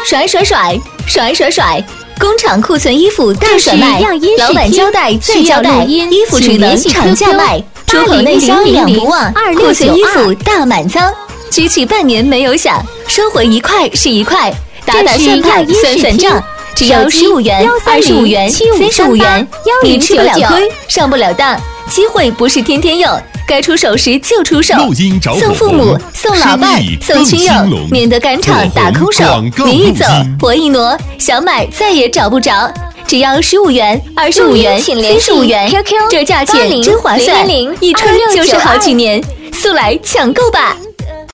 甩甩甩，甩甩甩！工厂库存衣服大甩卖，老板交代最交代，衣服只能厂价卖，出口内销两不忘，库存衣服大满仓，举起半年没有响，收回1块是1块，打打算盘算算账。只要15元、25元、35元，你吃不了亏，上不了当，机会不是天天有，该出手时就出手。送父母，送老伴，送亲友，免得赶场打空手。你一走，我一挪，想买再也找不着。只要15元、25元、45元，这价钱真划算，一穿就是好几年，速来抢购吧！